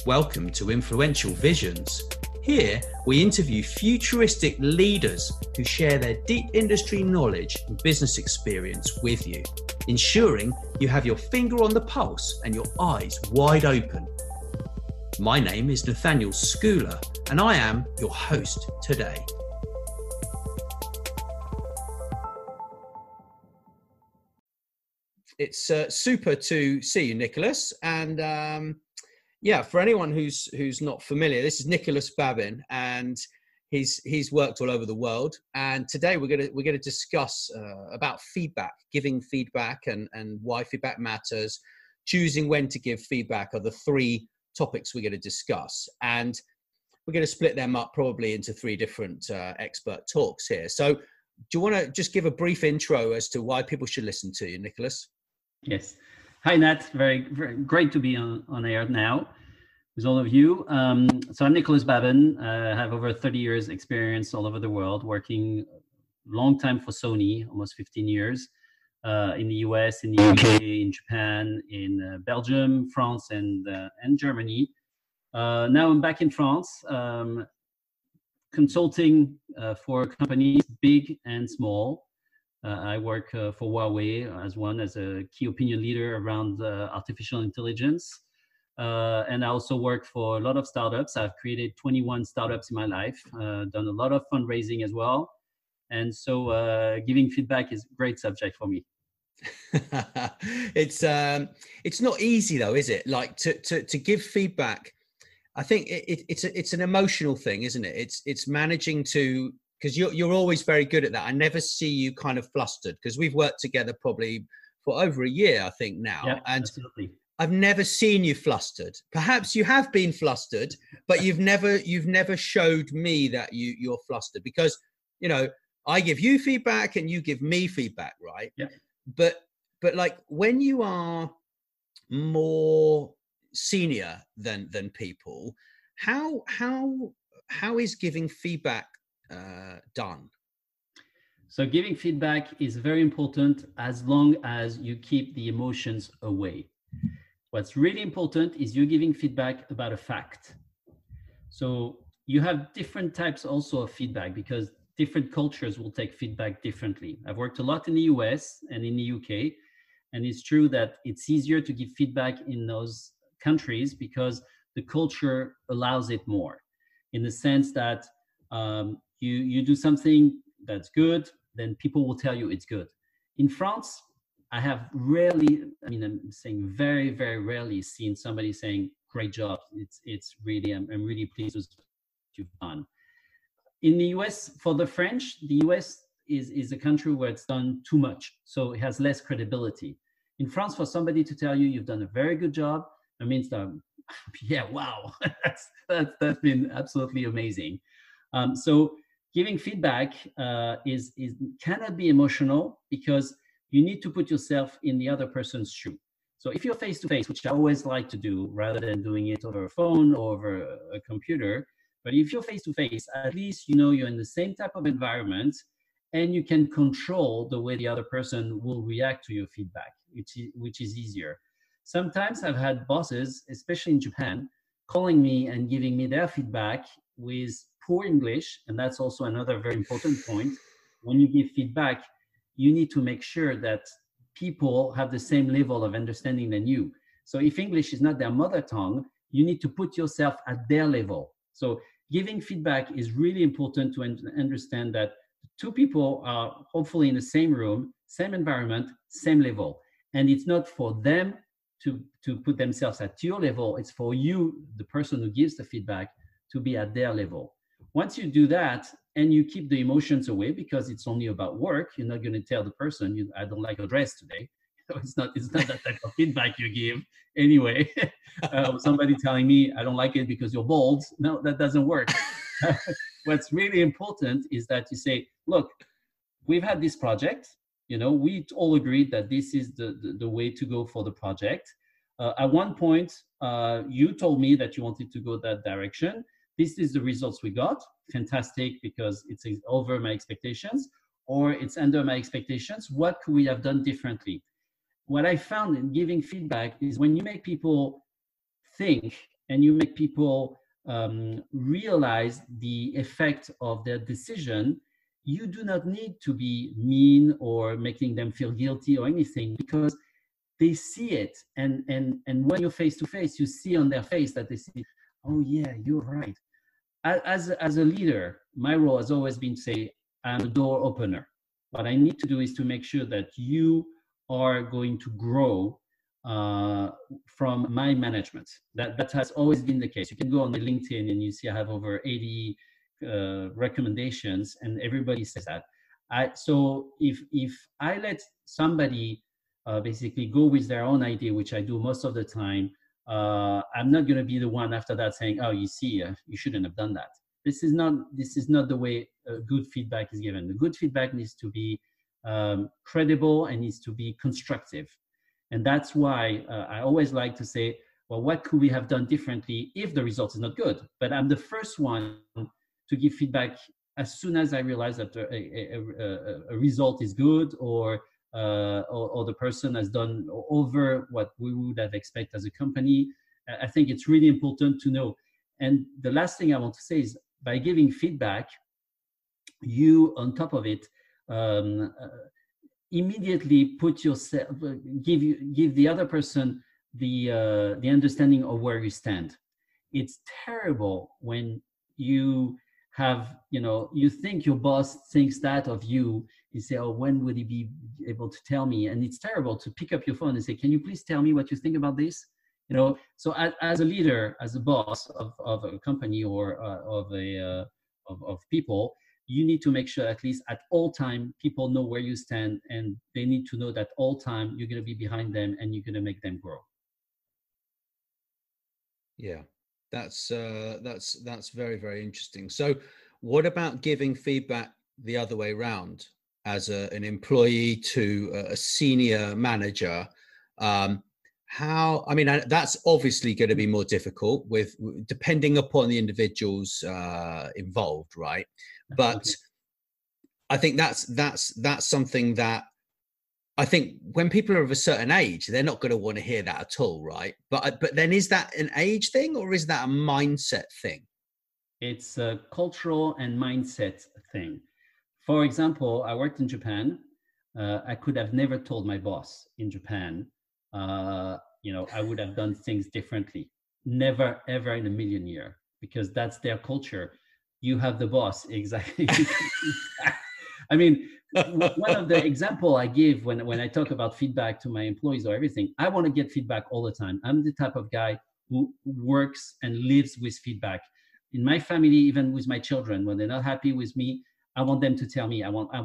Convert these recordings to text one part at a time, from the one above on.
Welcome to Influential Visions. Here, we interview futuristic leaders who share their deep industry knowledge and business experience with you, ensuring you have your finger on the pulse and your eyes wide open. My name is Nathaniel Schooler, and I am your host today. It's super to see you, Nicholas. And for anyone who's not familiar, this is Nicholas Babin, and he's worked all over the world. And today we're gonna discuss about feedback, giving feedback, and why feedback matters. Choosing when to give feedback are the three topics we're going to discuss, and we're going to split them up probably into three different expert talks here. So, do you want to just give a brief intro as to why people should listen to you, Nicholas? Yes. Hi, Nat. Very, very great to be on air now with all of you. So I'm Nicholas Babin. I have over 30 years experience all over the world, working long time for Sony, almost 15 years, in the US, in the UK, in Japan, in Belgium, France, and Germany. Now I'm back in France, consulting for companies big and small. I work for Huawei as a key opinion leader around artificial intelligence. And I also work for a lot of startups. I've created 21 startups in my life, done a lot of fundraising as well. And so giving feedback is a great subject for me. It's not easy though, is it? Like to give feedback. I think it's an emotional thing, isn't it? It's managing to, because you're always very good at that. I never see you kind of flustered, because we've worked together probably for over a year, I think now. Yeah, and absolutely. I've never seen you flustered. Perhaps you have been flustered, but you've never showed me that you're flustered, because, you know, I give you feedback and you give me feedback, right? Yeah. But like when you are more senior than people, how is giving feedback done? So giving feedback is very important as long as you keep the emotions away. What's really important is you're giving feedback about a fact. So you have different types also of feedback, because different cultures will take feedback differently. I've worked a lot in the US and in the UK, and it's true that it's easier to give feedback in those countries because the culture allows it more, in the sense that you do something that's good, then people will tell you it's good. In France, I have rarely, I'm saying very, very rarely seen somebody saying, great job. It's really, I'm really pleased with what you've done. In the US, for the French, the US is a country where it's done too much, so it has less credibility. In France, for somebody to tell you you've done a very good job, it means that, yeah, wow, that's been absolutely amazing. So giving feedback cannot be emotional, because you need to put yourself in the other person's shoe. So if you're face-to-face, which I always like to do rather than doing it over a phone or over a computer, but if you're face-to-face, at least you know you're in the same type of environment, and you can control the way the other person will react to your feedback, which is easier. Sometimes I've had bosses, especially in Japan, calling me and giving me their feedback with poor English, and that's also another very important point. When you give feedback, you need to make sure that people have the same level of understanding than you. So if English is not their mother tongue, you need to put yourself at their level. So giving feedback is really important to understand that two people are hopefully in the same room, same environment, same level. And it's not for them to put themselves at your level. It's for you, the person who gives the feedback, to be at their level. Once you do that, and you keep the emotions away, because it's only about work, you're not going to tell the person, I don't like your dress today. So it's not that type of feedback you give anyway. Somebody telling me I don't like it because you're bald. No, that doesn't work. What's really important is that you say, look, we've had this project. You know, we all agreed that this is the way to go for the project. At one point, you told me that you wanted to go that direction. This is the results we got. Fantastic, because it's over my expectations, or it's under my expectations. What could we have done differently? What I found in giving feedback is when you make people think and you make people realize the effect of their decision, you do not need to be mean or making them feel guilty or anything, because they see it. And when you're face to face, you see on their face that they see, oh yeah, you're right. As a leader, my role has always been to say, I'm a door opener. What I need to do is to make sure that you are going to grow from my management. That has always been the case. You can go on my LinkedIn and you see I have over 80 recommendations, and everybody says that. So if I let somebody basically go with their own idea, which I do most of the time, I'm not going to be the one after that saying, oh, you see, you shouldn't have done that. This is not the way good feedback is given. The good feedback needs to be credible and needs to be constructive. And that's why I always like to say, well, what could we have done differently if the result is not good? But I'm the first one to give feedback as soon as I realize that a result is good, or the person has done over what we would have expected as a company. I think it's really important to know. And the last thing I want to say is, by giving feedback, you, on top of it, immediately put yourself, give the other person the understanding of where you stand. It's terrible when you have, you think your boss thinks that of you. You say, oh, when would he be able to tell me? And it's terrible to pick up your phone and say, can you please tell me what you think about this? So as a leader, as a boss of a company or of people, you need to make sure at least at all time people know where you stand, and they need to know that all time you're going to be behind them and you're going to make them grow. Yeah, that's very, very interesting. So what about giving feedback the other way around, as an employee to a senior manager? That's obviously going to be more difficult depending upon the individuals involved, right? But I think that's something that I think when people are of a certain age, they're not going to want to hear that at all, right? But then, is that an age thing, or is that a mindset thing? It's a cultural and mindset thing. For example, I worked in Japan. I could have never told my boss in Japan, I would have done things differently. Never, ever in a million years, because that's their culture. You have the boss, exactly. I mean, one of the example I give when I talk about feedback to my employees or everything, I want to get feedback all the time. I'm the type of guy who works and lives with feedback. In my family, even with my children, when they're not happy with me, I want them to tell me. I want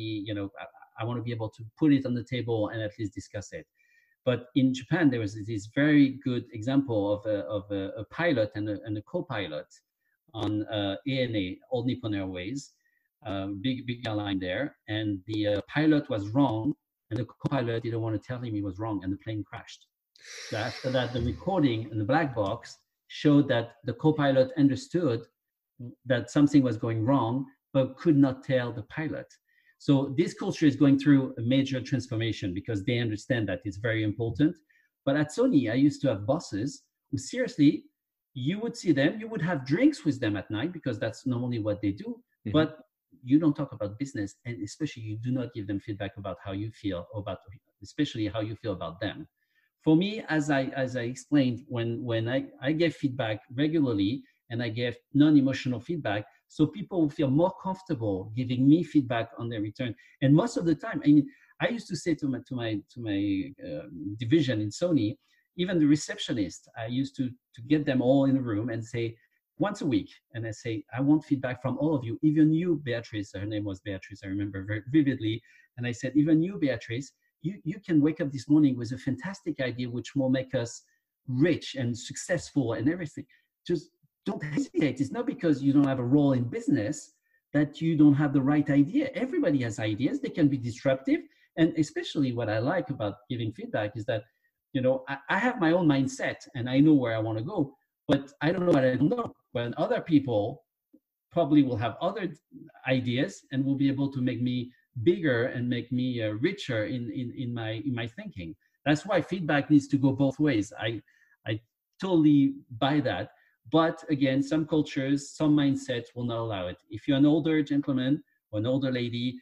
I want to be able to put it on the table and at least discuss it. But in Japan, there was this very good example of a pilot and a co-pilot on ANA, All Nippon Airways, big airline there. And the pilot was wrong, and the co-pilot didn't want to tell him he was wrong, and the plane crashed. So after that, the recording in the black box showed that the co-pilot understood that something was going wrong, but could not tell the pilot. So this culture is going through a major transformation because they understand that it's very important. But at Sony, I used to have bosses who seriously, you would see them, you would have drinks with them at night because that's normally what they do. Mm-hmm. But you don't talk about business, and especially you do not give them feedback about how you feel, especially how you feel about them. For me, as I explained, when I give feedback regularly and I give non-emotional feedback, so people will feel more comfortable giving me feedback on their return. And most of the time, I used to say to my division in Sony, even the receptionist, I used to get them all in a room and say once a week, and I say, I want feedback from all of you, even you, Beatrice. Her name was Beatrice, I remember very vividly. And I said, even you, Beatrice, you can wake up this morning with a fantastic idea which will make us rich and successful and everything. Just don't hesitate. It's not because you don't have a role in business that you don't have the right idea. Everybody has ideas. They can be disruptive. And especially what I like about giving feedback is that, I have my own mindset and I know where I want to go, but I don't know what I don't know. When other people probably will have other ideas and will be able to make me bigger and make me richer in my thinking. That's why feedback needs to go both ways. I totally buy that. But again, some cultures, some mindsets will not allow it. If you're an older gentleman or an older lady,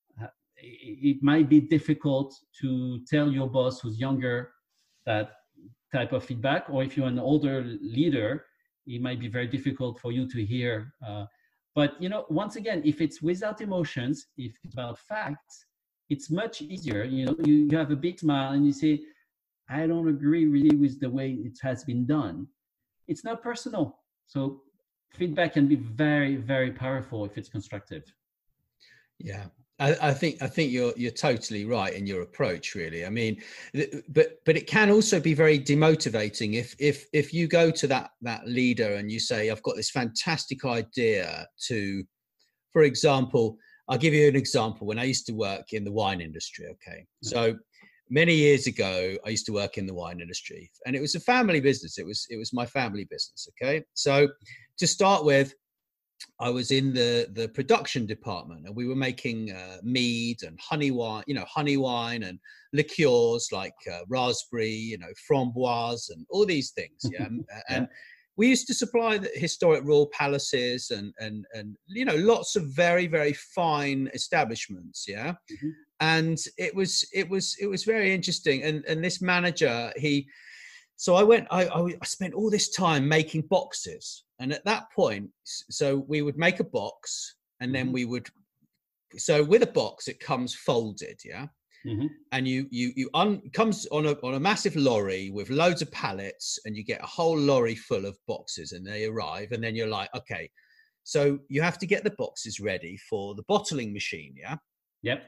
it might be difficult to tell your boss who's younger that type of feedback. Or if you're an older leader, it might be very difficult for you to hear. But once again, if it's without emotions, if it's about facts, it's much easier. You have a big smile and you say, I don't agree really with the way it has been done. It's not personal. So feedback can be very, very powerful if it's constructive. Yeah. I think you're totally right in your approach, really. I mean, but it can also be very demotivating if you go to that leader and you say, I've got this fantastic idea to, for example, I'll give you an example. When I used to work in the wine industry, okay, so many years ago, I used to work in the wine industry, and it was a family business. It was my family business, okay. So to start with, I was in the production department, and we were making mead and honey wine and liqueurs like raspberry, framboise, and all these things. Yeah, and we used to supply the historic royal palaces and lots of very, very fine establishments. Yeah, and it was very interesting. And this manager, so I spent all this time making boxes. And at that point, so we would make a box, and then so with a box, it comes folded. Yeah. And it comes on a massive lorry with loads of pallets, and you get a whole lorry full of boxes, and they arrive. And then you're like, okay, so you have to get the boxes ready for the bottling machine. Yeah. Yep.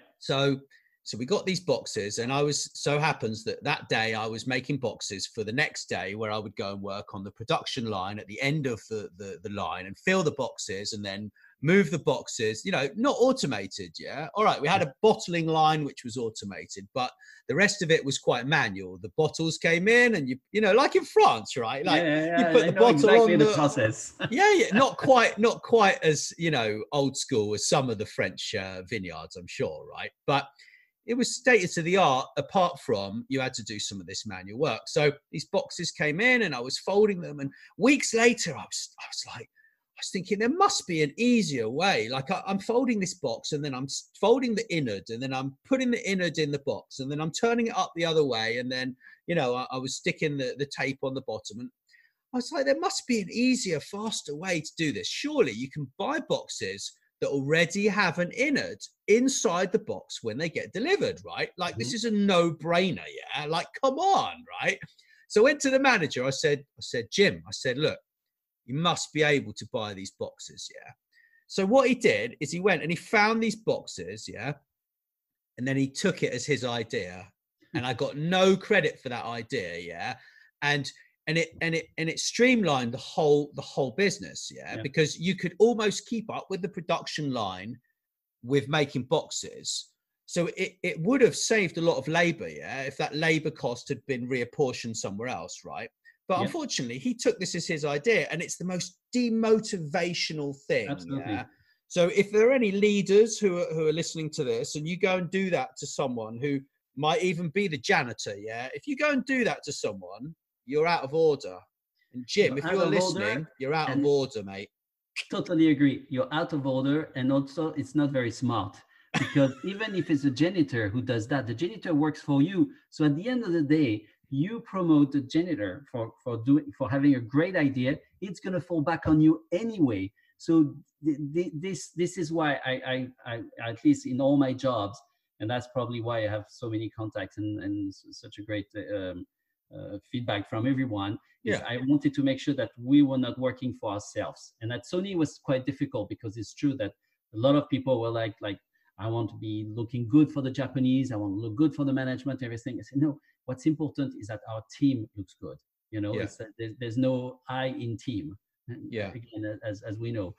So we got these boxes, and so happens that day I was making boxes for the next day, where I would go and work on the production line at the end of the line and fill the boxes and then move the boxes, not automated. Yeah. All right. We had a bottling line, which was automated, but the rest of it was quite manual. The bottles came in, and like in France, right? Like you put the bottle exactly on the process. yeah. Not quite as, old school as some of the French vineyards, I'm sure. Right. But it was state of the art, apart from you had to do some of this manual work. So these boxes came in, and I was folding them. And weeks later, I was thinking there must be an easier way. Like I'm folding this box, and then I'm folding the innard, and then I'm putting the innard in the box, and then I'm turning it up the other way. And then, I was sticking the tape on the bottom. And I was like, there must be an easier, faster way to do this. Surely you can buy boxes that already have an innard inside the box when they get delivered, right? Like this is a no-brainer, yeah? Like, come on, right? So I went to the manager. I said, Jim, look, you must be able to buy these boxes, yeah? So what he did is he went and he found these boxes, yeah? And then he took it as his idea. And I got no credit for that idea, yeah? And it streamlined the whole business, yeah? Because you could almost keep up with the production line with making boxes. So it would have saved a lot of labor, yeah, if that labor cost had been reapportioned somewhere else, right? But unfortunately, he took this as his idea, and it's the most demotivational thing. Absolutely. Yeah? So if there are any leaders who are listening to this, and you go and do that to someone who might even be the janitor, yeah, if you go and do that to someone, you're out of order. And Jim, if you're listening, you're out of order, mate. Totally agree. You're out of order, and also it's not very smart, because even if it's a janitor who does that, the janitor works for you. So at the end of the day, you promote the janitor for having a great idea. It's going to fall back on you anyway. So this is why I at least in all my jobs, and that's probably why I have so many contacts and such a great feedback from everyone. I wanted to make sure that we were not working for ourselves. And at Sony was quite difficult, because it's true that a lot of people were like, I want to be looking good for the Japanese. I want to look good for the management, everything. I said, no, what's important is that our team looks good. It's that there's no I in team. Again, as we know.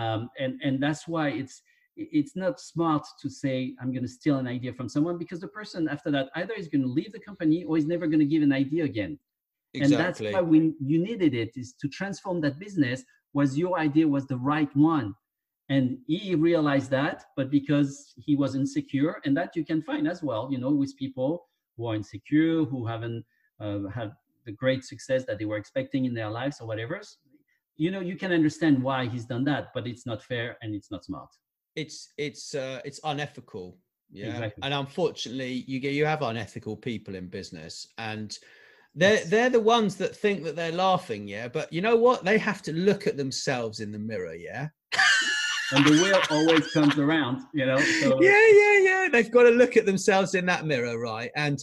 And that's why it's not smart to say, I'm going to steal an idea from someone, because the person after that either is going to leave the company or is never going to give an idea again. Exactly. And that's why you needed it, is to transform that business, was your idea was the right one. And he realized that, but because he was insecure, and that you can find as well, with people who are insecure, who haven't had the great success that they were expecting in their lives or whatever. You can understand why he's done that, but it's not fair and it's not smart. It's unethical. Yeah. Exactly. And unfortunately you have unethical people in business, and they're the ones that think that they're laughing. Yeah. But you know what? They have to look at themselves in the mirror. Yeah. And the wheel always comes around, So. Yeah. They've got to look at themselves in that mirror. Right. And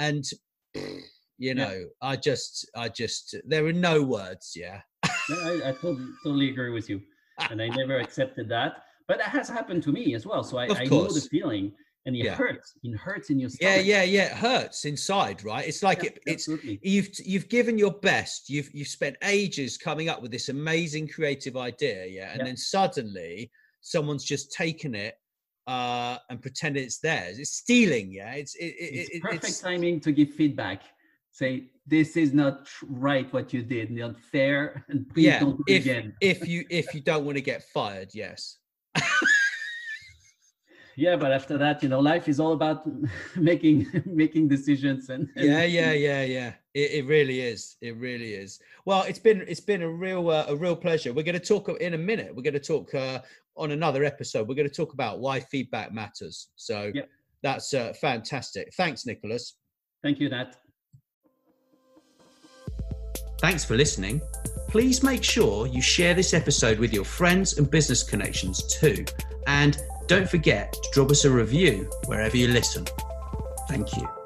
I just, there are no words. Yeah. I totally agree with you. And I never accepted that. But that has happened to me as well. So I know the feeling, and it hurts. It hurts in your stomach. Yeah. It hurts inside, right? It's like you've given your best. You've spent ages coming up with this amazing creative idea, and then suddenly someone's just taken it and pretended it's theirs. It's stealing, It's perfect timing to give feedback. Say, this is not right what you did, not fair, and please don't do it again. If you don't want to get fired, yes. Yeah, but after that, life is all about making decisions and yeah. It really is. It really is. Well, it's been a real pleasure. We're going to talk in a minute. We're going to talk on another episode. We're going to talk about why feedback matters. So that's fantastic. Thanks, Nicholas. Thank you, Nat. Thanks for listening. Please make sure you share this episode with your friends and business connections too. And don't forget to drop us a review wherever you listen. Thank you.